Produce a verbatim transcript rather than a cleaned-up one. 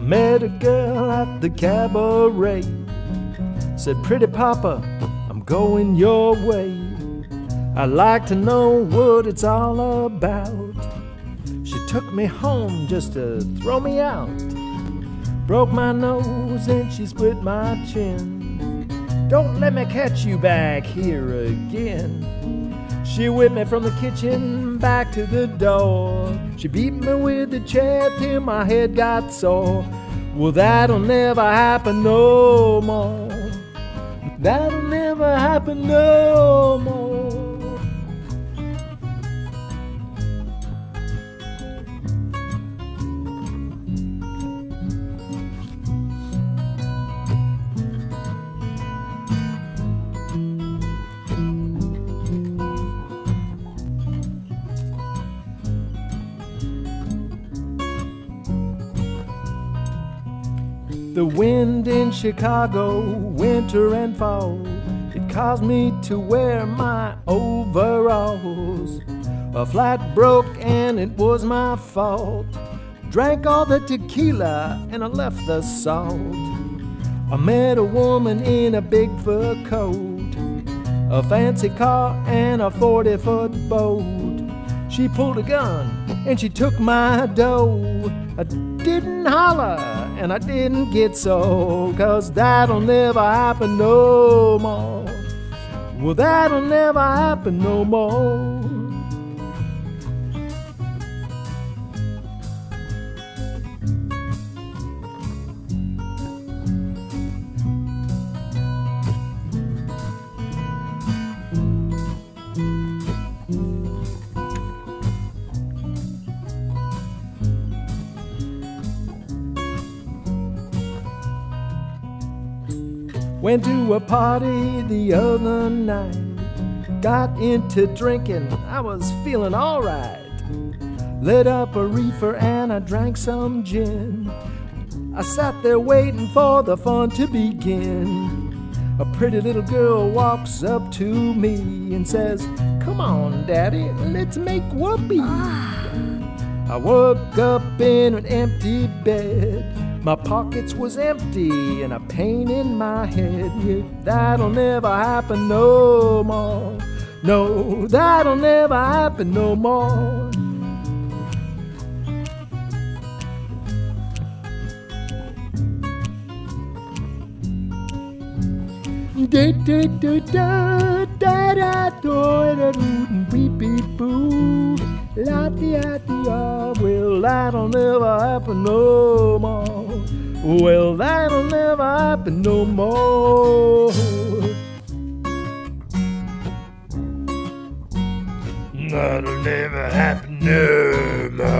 met a girl at the cabaret. Said, pretty papa, I'm going your way. I'd like to know what it's all about. She took me home just to throw me out. Broke my nose and she split my chin. Don't let me catch you back here again. She whipped me from the kitchen back to the door. She beat me with the chair till my head got sore. Well, that'll never happen no more. That'll never happen no more. The wind in Chicago, winter and fall, it caused me to wear my overalls. A flat broke and it was my fault. Drank all the tequila and I left the salt. I met a woman in a big fur coat, a fancy car and a forty-foot boat. She pulled a gun and she took my dough. I didn't holler and I didn't get so, 'cause that'll never happen no more. Well, that'll never happen no more. Went to a party the other night, got into drinking, I was feeling alright. Lit up a reefer and I drank some gin. I sat there waiting for the fun to begin. A pretty little girl walks up to me and says, "Come on, Daddy, let's make whoopee." I woke up in an empty bed. My pockets was empty and a pain in my head. Yeah, that'll never happen no more. No, that'll never happen no more. Da da da da da da da da beep beep boo. La dia dia. Well, that'll never happen no more. Well, that'll never happen no more. That'll never happen no more.